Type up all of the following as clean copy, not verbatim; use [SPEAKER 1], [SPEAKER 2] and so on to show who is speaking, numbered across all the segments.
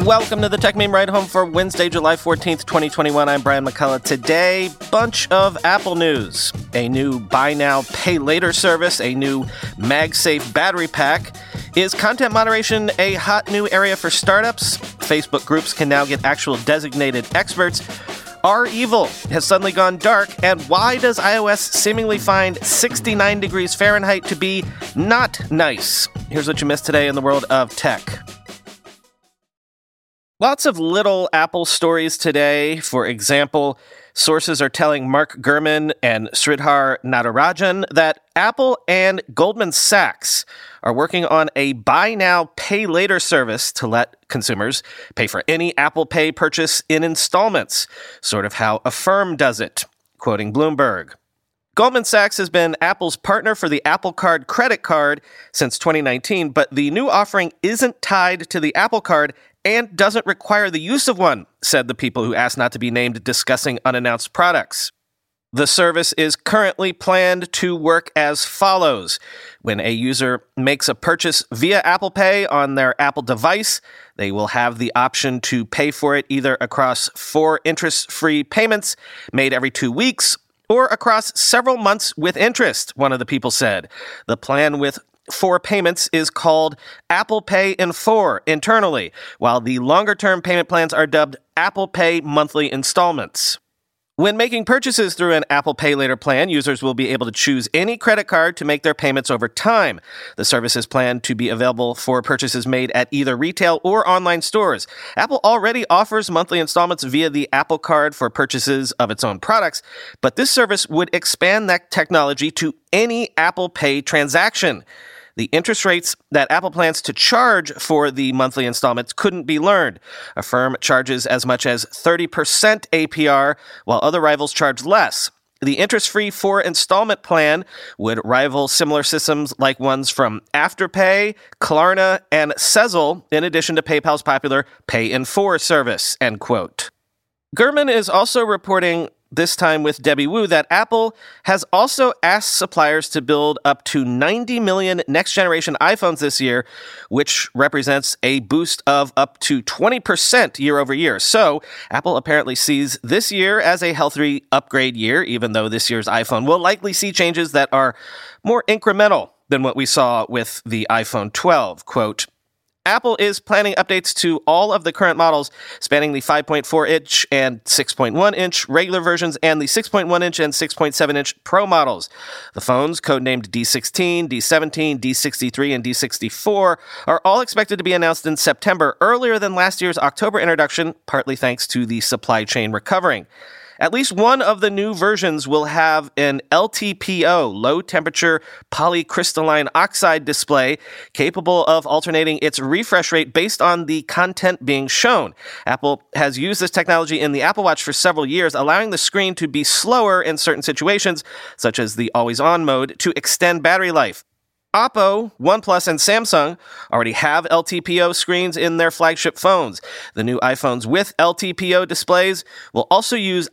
[SPEAKER 1] Welcome to the Tech Meme Ride Home for Wednesday, July 14th, 2021. I'm Brian McCullough. Today, bunch of Apple news. A new buy now, pay later service, a new MagSafe battery pack. Is content moderation a hot new area for startups? Facebook groups can now get actual designated experts. Are evil has suddenly gone dark, and why does iOS seemingly find 69 degrees Fahrenheit to be not nice? Here's what you missed today in the world of tech. Lots of little Apple stories today. For example, sources are telling Mark Gurman and Sridhar Natarajan that Apple and Goldman Sachs are working on a buy now, pay later service to let consumers pay for any Apple Pay purchase in installments, sort of how Affirm does it, quoting Bloomberg. Goldman Sachs has been Apple's partner for the Apple Card credit card since 2019, but the new offering isn't tied to the Apple Card and doesn't require the use of one, said the people who asked not to be named discussing unannounced products. The service is currently planned to work as follows. When a user makes a purchase via Apple Pay on their Apple device, they will have the option to pay for it either across 4 interest-free payments made every 2 weeks or across several months with interest, one of the people said. The plan with 4 payments is called Apple Pay in 4 internally, while the longer-term payment plans are dubbed Apple Pay monthly installments. When making purchases through an Apple Pay Later plan, users will be able to choose any credit card to make their payments over time. The service is planned to be available for purchases made at either retail or online stores. Apple already offers monthly installments via the Apple Card for purchases of its own products, but this service would expand that technology to any Apple Pay transaction. The interest rates that Apple plans to charge for the monthly installments couldn't be learned. Affirm charges as much as 30% APR, while other rivals charge less. The interest-free 4 installment plan would rival similar systems like ones from Afterpay, Klarna, and Sezzle, in addition to PayPal's popular Pay in 4 service, end quote. Gurman is also reporting, this time with Debbie Wu, that Apple has also asked suppliers to build up to 90 million next-generation iPhones this year, which represents a boost of up to 20% year over year. So Apple apparently sees this year as a healthy upgrade year, even though this year's iPhone will likely see changes that are more incremental than what we saw with the iPhone 12. Quote, Apple is planning updates to all of the current models, spanning the 5.4-inch and 6.1-inch regular versions and the 6.1-inch and 6.7-inch Pro models. The phones, codenamed D16, D17, D63, and D64, are all expected to be announced in September, earlier than last year's October introduction, partly thanks to the supply chain recovering. At least one of the new versions will have an LTPO, low-temperature polycrystalline oxide display, capable of alternating its refresh rate based on the content being shown. Apple has used this technology in the Apple Watch for several years, allowing the screen to be slower in certain situations, such as the always-on mode, to extend battery life. Oppo, OnePlus, and Samsung already have LTPO screens in their flagship phones. The new iPhones with LTPO displays will also use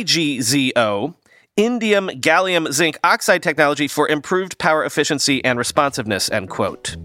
[SPEAKER 1] IGZO, indium gallium zinc oxide technology, for improved power efficiency and responsiveness, end quote.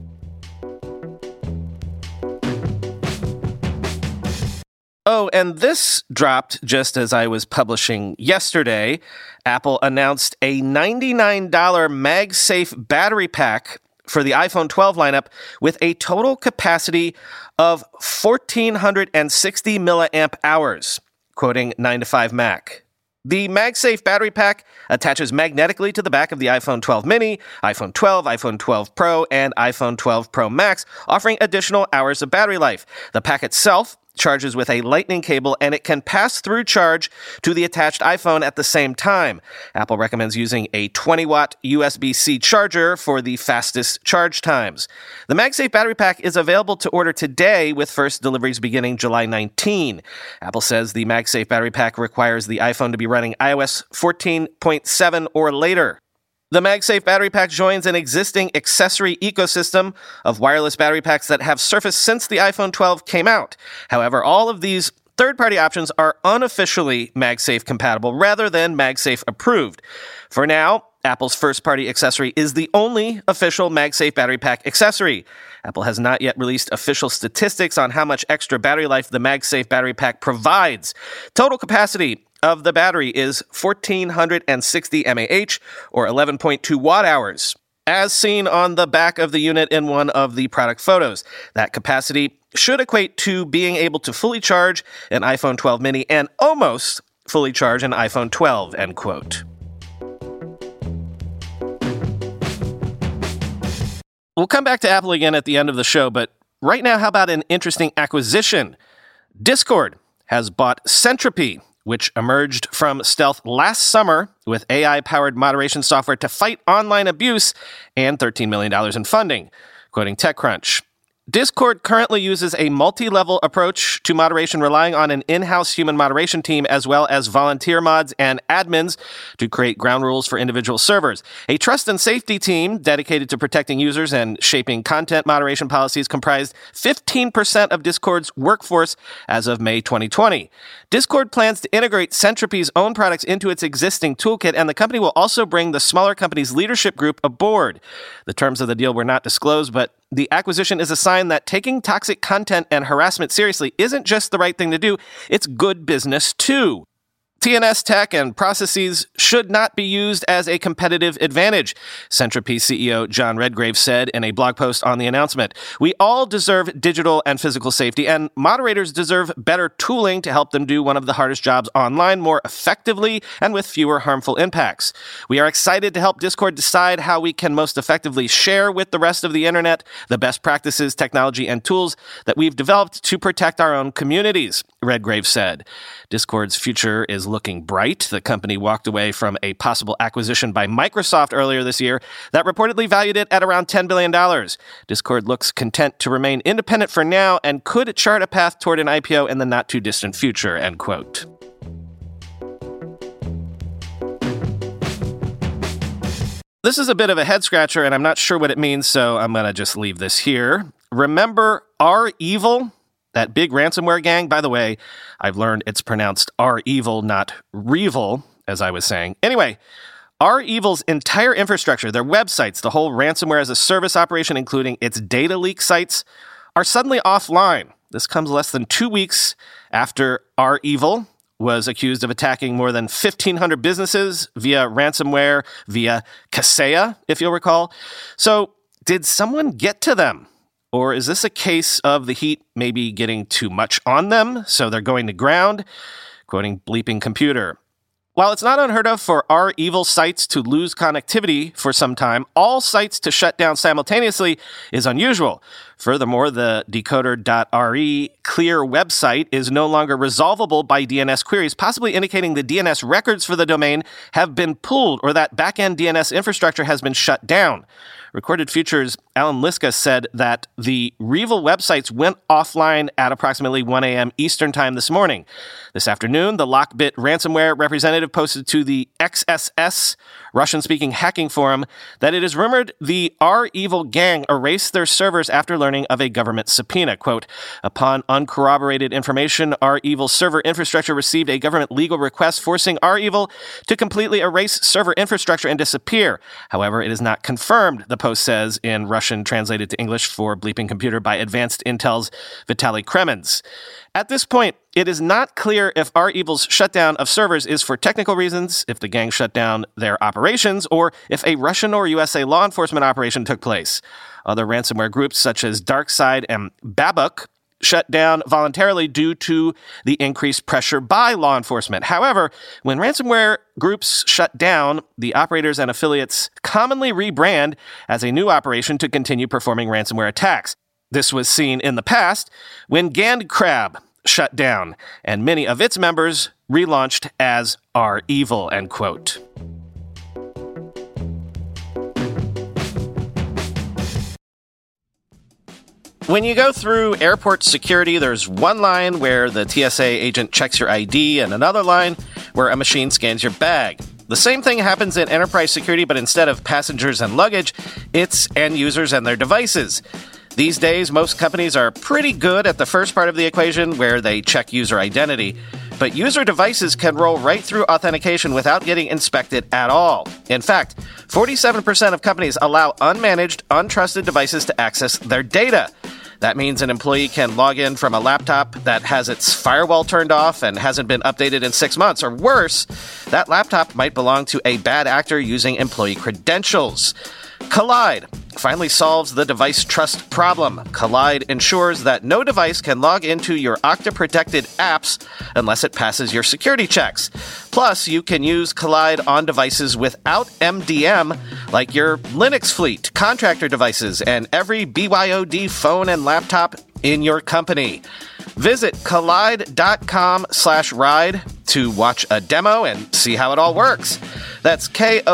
[SPEAKER 1] Oh, and this dropped just as I was publishing yesterday. Apple announced a $99 MagSafe battery pack for the iPhone 12 lineup with a total capacity of 1,460 milliamp hours, quoting 9to5Mac. The MagSafe battery pack attaches magnetically to the back of the iPhone 12 mini, iPhone 12, iPhone 12 Pro, and iPhone 12 Pro Max, offering additional hours of battery life. The pack itself charges with a lightning cable, and it can pass through charge to the attached iPhone at the same time. Apple recommends using a 20-watt USB-C charger for the fastest charge times. The MagSafe battery pack is available to order today, with first deliveries beginning July 19. Apple says the MagSafe battery pack requires the iPhone to be running iOS 14.7 or later. The MagSafe battery pack joins an existing accessory ecosystem of wireless battery packs that have surfaced since the iPhone 12 came out. However, all of these third-party options are unofficially MagSafe compatible rather than MagSafe approved. For now, Apple's first-party accessory, is the only official MagSafe battery pack accessory. Apple has not yet released official statistics on how much extra battery life the MagSafe battery pack provides. Total capacity of the battery is 1,460 mAh, or 11.2 watt-hours, as seen on the back of the unit in one of the product photos. That capacity should equate to being able to fully charge an iPhone 12 mini and almost fully charge an iPhone 12, end quote. We'll come back to Apple again at the end of the show, but right now, how about an interesting acquisition? Discord has bought Sentropy, which emerged from stealth last summer with AI-powered moderation software to fight online abuse and $13 million in funding, quoting TechCrunch. Discord currently uses a multi-level approach to moderation, relying on an in-house human moderation team as well as volunteer mods and admins to create ground rules for individual servers. A trust and safety team dedicated to protecting users and shaping content moderation policies comprised 15% of Discord's workforce as of May 2020. Discord plans to integrate Sentropy's own products into its existing toolkit, and the company will also bring the smaller company's leadership group aboard. The terms of the deal were not disclosed, but the acquisition is a sign that taking toxic content and harassment seriously isn't just the right thing to do, it's good business too. TNS tech and processes should not be used as a competitive advantage, Sentropy CEO John Redgrave said in a blog post on the announcement. We all deserve digital and physical safety, and moderators deserve better tooling to help them do one of the hardest jobs online more effectively and with fewer harmful impacts. We are excited to help Discord decide how we can most effectively share with the rest of the internet the best practices, technology, and tools that we've developed to protect our own communities, Redgrave said. Discord's future is looking bright. The company walked away from a possible acquisition by Microsoft earlier this year that reportedly valued it at around $10 billion. Discord looks content to remain independent for now and could chart a path toward an IPO in the not-too-distant future, end quote. This is a bit of a head-scratcher, and I'm not sure what it means, so I'm going to just leave this here. Remember REvil? That big ransomware gang? By the way, I've learned it's pronounced REvil, not Revil, as I was saying. Anyway, REvil's entire infrastructure, their websites, the whole ransomware as a service operation, including its data leak sites, are suddenly offline. This comes less than 2 weeks after REvil was accused of attacking more than 1,500 businesses via ransomware, via Kaseya, if you'll recall. So, did someone get to them? Or is this a case of the heat maybe getting too much on them, so they're going to ground? Quoting Bleeping Computer. While it's not unheard of for REvil sites to lose connectivity for some time, all sites to shut down simultaneously is unusual. Furthermore, the decoder.re clear website is no longer resolvable by DNS queries, possibly indicating the DNS records for the domain have been pulled or that back-end DNS infrastructure has been shut down. Recorded Future's Alan Liska said that the REvil websites went offline at approximately 1 a.m. Eastern Time this morning. This afternoon, the Lockbit ransomware representative posted to the XSS, Russian-speaking hacking forum, that it is rumored the REvil gang erased their servers after learning of a government subpoena. Quote, upon uncorroborated information, REvil server infrastructure received a government legal request forcing REvil to completely erase server infrastructure and disappear. However, it is not confirmed, the post says in Russian translated to English for Bleeping Computer by Advanced Intel's Vitaly Kremens. At this point, it is not clear if REvil's shutdown of servers is for technical reasons, if the gang shut down their operations, or if a Russian or USA law enforcement operation took place. Other ransomware groups such as DarkSide and Babuk shut down voluntarily due to the increased pressure by law enforcement. However, when ransomware groups shut down, the operators and affiliates commonly rebrand as a new operation to continue performing ransomware attacks. This was seen in the past when GandCrab shut down, and many of its members relaunched as REvil, end quote. When you go through airport security, there's one line where the TSA agent checks your ID and another line where a machine scans your bag. The same thing happens in enterprise security, but instead of passengers and luggage, it's end users and their devices. These days, most companies are pretty good at the first part of the equation where they check user identity. but user devices can roll right through authentication without getting inspected at all. In fact, 47% of companies allow unmanaged, untrusted devices to access their data. That means an employee can log in from a laptop that has its firewall turned off and hasn't been updated in 6 months. Or worse, that laptop might belong to a bad actor using employee credentials. Kolide finally solves the device trust problem. Kolide ensures that no device can log into your Okta-protected apps unless it passes your security checks. Plus, you can use Kolide on devices without MDM, like your Linux fleet, contractor devices, and every BYOD phone and laptop in your company. Visit kolide.com/ride to watch a demo and see how it all works. That's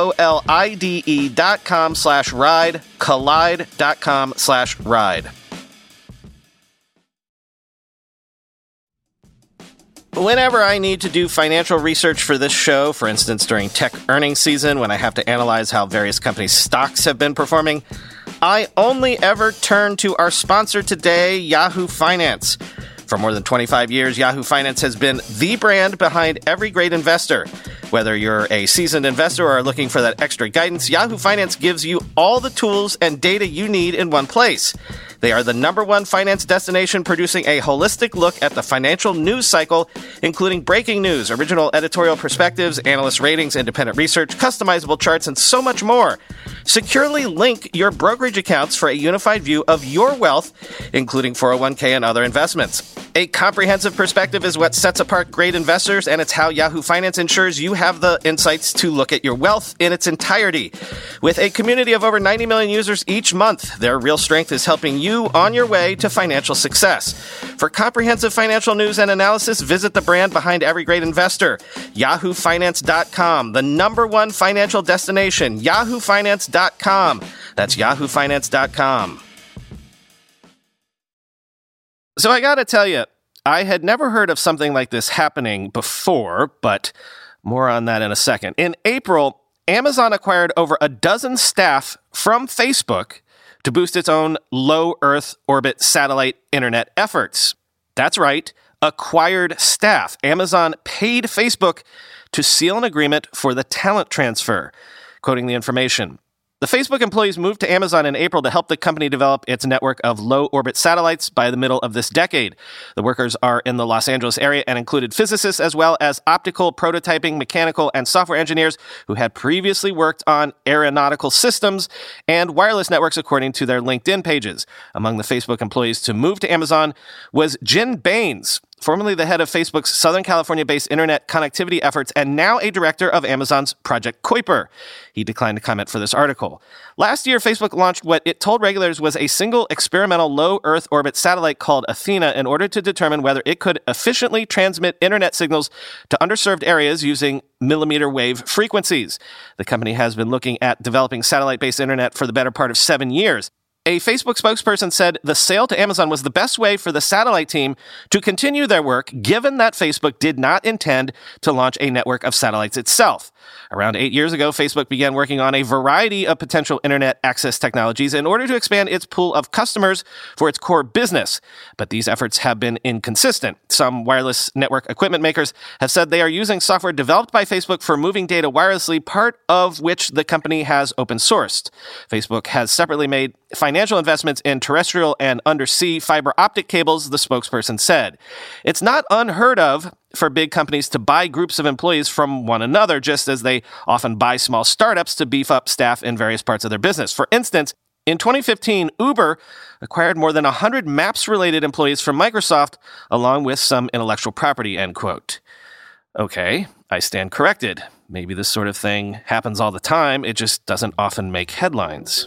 [SPEAKER 1] KOLIDE.com/ride, kolide.com/ride. Whenever I need to do financial research for this show, for instance during tech earnings season when I have to analyze how various companies' stocks have been performing, I only ever turn to our sponsor today, Yahoo Finance. For more than 25 years, Yahoo Finance has been the brand behind every great investor. Whether you're a seasoned investor or are looking for that extra guidance, Yahoo Finance gives you all the tools and data you need in one place. They are the #1 finance destination producing a holistic look at the financial news cycle, including breaking news, original editorial perspectives, analyst ratings, independent research, customizable charts, and so much more. Securely link your brokerage accounts for a unified view of your wealth, including 401k and other investments. A comprehensive perspective is what sets apart great investors, and it's how Yahoo Finance ensures you have the insights to look at your wealth in its entirety. With a community of over 90 million users each month, their real strength is helping you on your way to financial success. For comprehensive financial news and analysis, visit the brand behind every great investor, yahoofinance.com, the #1 financial destination, yahoofinance.com. That's yahoofinance.com. So I gotta tell you, I had never heard of something like this happening before, but more on that in a second. In April, Amazon acquired over a dozen staff from Facebook to boost its own low Earth orbit satellite internet efforts. That's right, acquired staff. Amazon paid Facebook to seal an agreement for the talent transfer. Quoting the information, the Facebook employees moved to Amazon in April to help the company develop its network of low-orbit satellites by the middle of this decade. The workers are in the Los Angeles area and included physicists as well as optical, prototyping, mechanical, and software engineers who had previously worked on aeronautical systems and wireless networks, according to their LinkedIn pages. Among the Facebook employees to move to Amazon was Jin Baines, formerly the head of Facebook's Southern California-based internet connectivity efforts and now a director of Amazon's Project Kuiper. He declined to comment for this article. Last year, Facebook launched what it told regulators was a single experimental low Earth orbit satellite called Athena in order to determine whether it could efficiently transmit internet signals to underserved areas using millimeter wave frequencies. The company has been looking at developing satellite-based internet for the better part of 7 years. A Facebook spokesperson said the sale to Amazon was the best way for the satellite team to continue their work, given that Facebook did not intend to launch a network of satellites itself. Around 8 years ago, Facebook began working on a variety of potential internet access technologies in order to expand its pool of customers for its core business. But these efforts have been inconsistent. Some wireless network equipment makers have said they are using software developed by Facebook for moving data wirelessly, part of which the company has open sourced. Facebook has separately made financial investments in terrestrial and undersea fiber optic cables, the spokesperson said. It's not unheard of for big companies to buy groups of employees from one another, just as they often buy small startups to beef up staff in various parts of their business. For instance, in 2015, Uber acquired more than 100 Maps-related employees from Microsoft, along with some intellectual property, end quote. Okay, I stand corrected. Maybe this sort of thing happens all the time, it just doesn't often make headlines.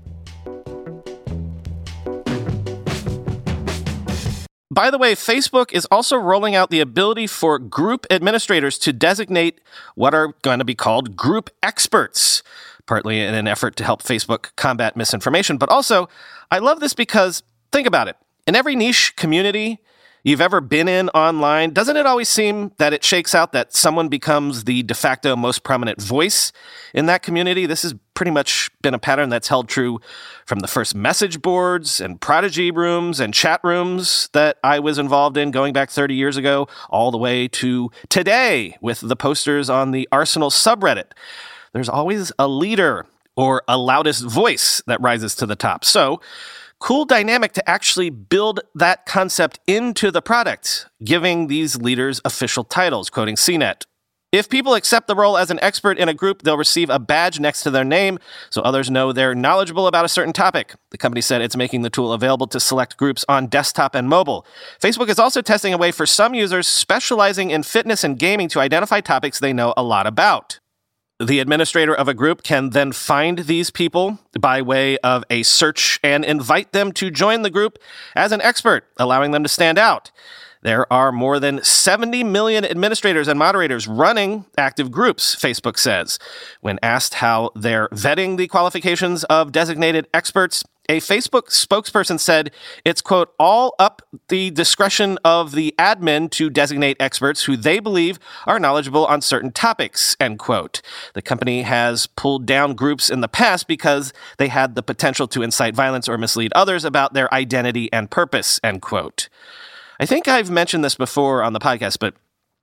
[SPEAKER 1] By the way, Facebook is also rolling out the ability for group administrators to designate what are going to be called group experts, partly in an effort to help Facebook combat misinformation. But also, I love this because, think about it, in every niche community, you've ever been in online, doesn't it always seem that it shakes out that someone becomes the de facto most prominent voice in that community? This has pretty much been a pattern that's held true from the first message boards and Prodigy rooms and chat rooms that I was involved in going back 30 years ago, all the way to today with the posters on the Arsenal subreddit. There's always a leader or a loudest voice that rises to the top. So, cool dynamic to actually build that concept into the product, giving these leaders official titles, quoting CNET. If people accept the role as an expert in a group, they'll receive a badge next to their name so others know they're knowledgeable about a certain topic. The company said it's making the tool available to select groups on desktop and mobile. Facebook is also testing a way for some users specializing in fitness and gaming to identify topics they know a lot about. The administrator of a group can then find these people by way of a search and invite them to join the group as an expert, allowing them to stand out. There are more than 70 million administrators and moderators running active groups, Facebook says. When asked how they're vetting the qualifications of designated experts, a Facebook spokesperson said it's, quote, all up the discretion of the admin to designate experts who they believe are knowledgeable on certain topics, end quote. The company has pulled down groups in the past because they had the potential to incite violence or mislead others about their identity and purpose, end quote. I think I've mentioned this before on the podcast, but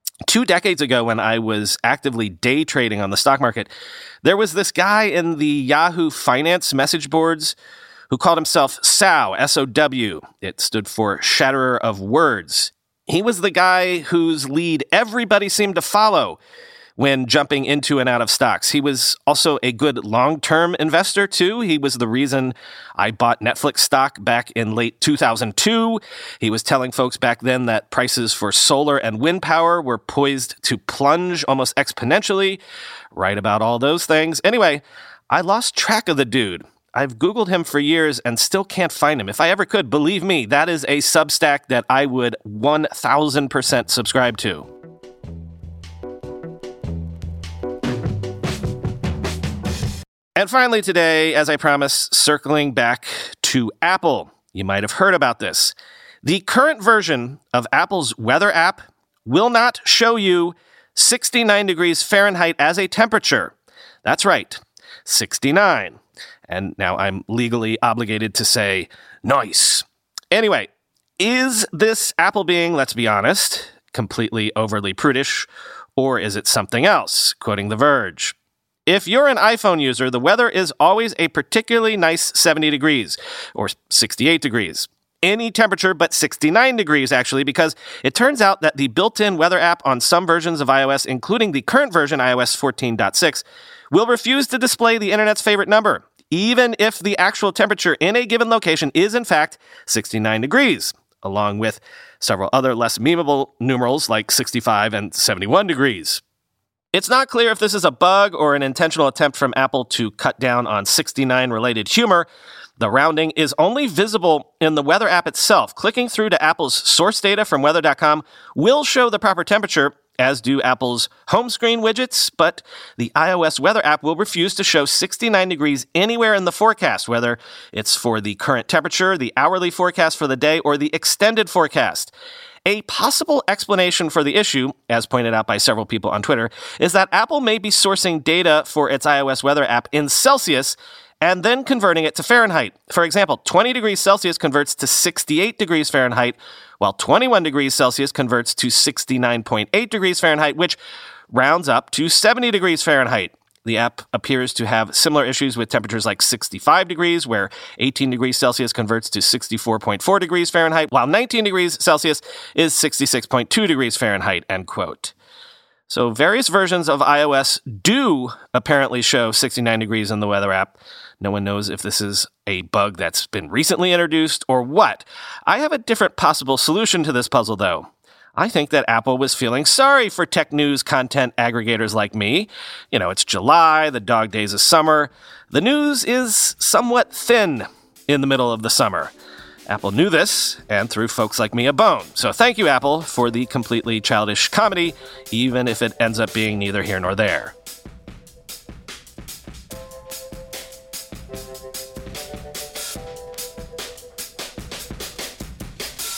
[SPEAKER 1] 2 decades ago when I was actively day trading on the stock market, there was this guy in the Yahoo Finance message boards who called himself SOW, S-O-W. It stood for Shatterer of Words. He was the guy whose lead everybody seemed to follow when jumping into and out of stocks. He was also a good long-term investor, too. He was the reason I bought Netflix stock back in late 2002. He was telling folks back then that prices for solar and wind power were poised to plunge almost exponentially. Right about all those things. Anyway, I lost track of the dude. I've Googled him for years and still can't find him. If I ever could, believe me, that is a Substack that I would 1,000% subscribe to. And finally today, as I promised, circling back to Apple. You might have heard about this. The current version of Apple's weather app will not show you 69 degrees Fahrenheit as a temperature. That's right, 69. And now I'm legally obligated to say, nice. Anyway, is this Apple being, let's be honest, completely overly prudish, or is it something else? Quoting The Verge. If you're an iPhone user, the weather is always a particularly nice 70 degrees, or 68 degrees. Any temperature but 69 degrees, actually, because it turns out that the built-in weather app on some versions of iOS, including the current version, iOS 14.6, will refuse to display the internet's favorite number, even if the actual temperature in a given location is, in fact, 69 degrees, along with several other less memeable numerals like 65 and 71 degrees. It's not clear if this is a bug or an intentional attempt from Apple to cut down on 69-related humor. The rounding is only visible in the weather app itself. Clicking through to Apple's source data from weather.com will show the proper temperature, as do Apple's home screen widgets, but the iOS weather app will refuse to show 69 degrees anywhere in the forecast, whether it's for the current temperature, the hourly forecast for the day, or the extended forecast. A possible explanation for the issue, as pointed out by several people on Twitter, is that Apple may be sourcing data for its iOS weather app in Celsius and then converting it to Fahrenheit. For example, 20 degrees Celsius converts to 68 degrees Fahrenheit, while 21 degrees Celsius converts to 69.8 degrees Fahrenheit, which rounds up to 70 degrees Fahrenheit. The app appears to have similar issues with temperatures like 65 degrees, where 18 degrees Celsius converts to 64.4 degrees Fahrenheit, while 19 degrees Celsius is 66.2 degrees Fahrenheit, end quote. So various versions of iOS do apparently show 69 degrees in the weather app. No one knows if this is a bug that's been recently introduced or what. I have a different possible solution to this puzzle, though. I think that Apple was feeling sorry for tech news content aggregators like me. You know, it's July, the dog days of summer. The news is somewhat thin in the middle of the summer. Apple knew this and threw folks like me a bone. So thank you, Apple, for the completely childish comedy, even if it ends up being neither here nor there.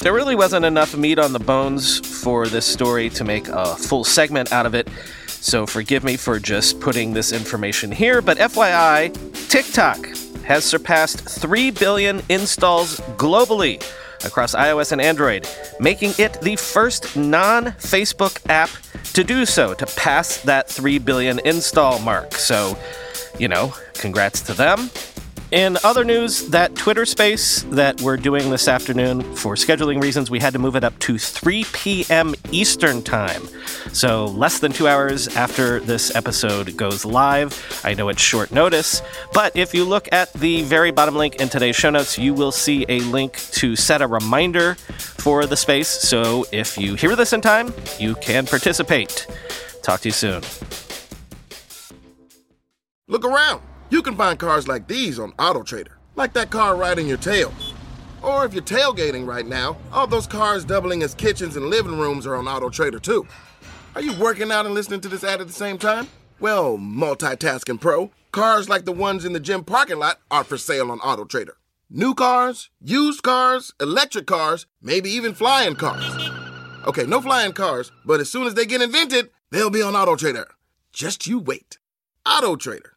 [SPEAKER 1] There really wasn't enough meat on the bones for this story to make a full segment out of it, so forgive me for just putting this information here, but FYI, TikTok has surpassed 3 billion installs globally across iOS and Android, making it the first non-Facebook app to do so, to pass that 3 billion install mark. So, congrats to them. In other news, that Twitter space that we're doing this afternoon, for scheduling reasons, we had to move it up to 3 p.m. Eastern Time. So less than 2 hours after this episode goes live. I know it's short notice, but if you look at the very bottom link in today's show notes, you will see a link to set a reminder for the space. So if you hear this in time, you can participate. Talk to you soon.
[SPEAKER 2] Look around. You can find cars like these on AutoTrader, like that car riding your tail. Or if you're tailgating right now, all those cars doubling as kitchens and living rooms are on AutoTrader too. Are you working out and listening to this ad at the same time? Well, multitasking pro, cars like the ones in the gym parking lot are for sale on AutoTrader. New cars, used cars, electric cars, maybe even flying cars. Okay, no flying cars, but as soon as they get invented, they'll be on AutoTrader. Just you wait. AutoTrader.